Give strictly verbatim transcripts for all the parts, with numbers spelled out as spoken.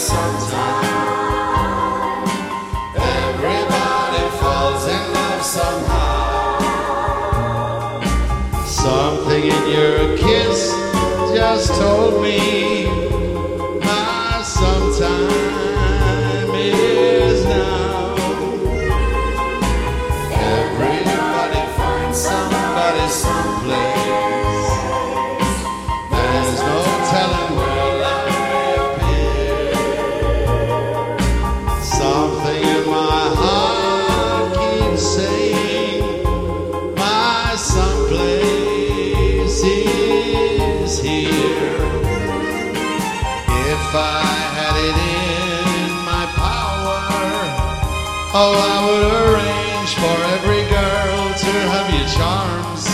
sometime. Everybody falls in love somehow. Something in your kiss just told me my sometime is now. Everybody finds somebody someplace. There's no telling where love may appear. Something in my heart keeps saying my someplace is here. If I had it in my power, oh, I would arrange for every girl to have your charms.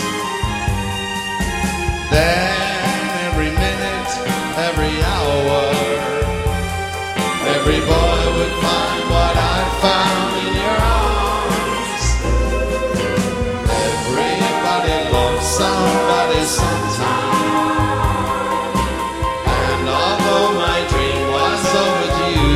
Then every minute, every hour, every boy would find what I found in your arms. Everybody loves somebody sometime. And although my dream was over you,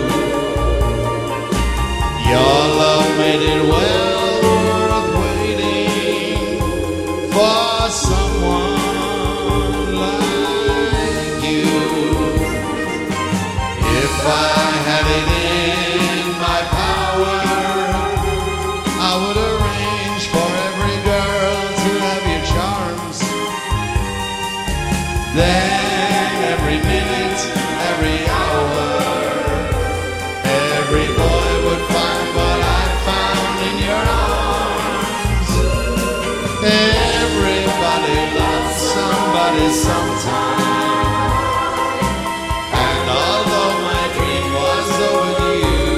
your love made it well worth waiting for someone like you. If I had it in my power, I would arrange for every girl to have your charms. Then every minute, every hour, every boy would find what I found in your arms. Everybody loves somebody sometime. And although my dream was over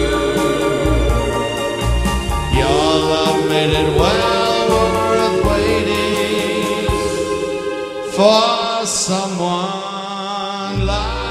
you, your love made it well worth waiting for someone like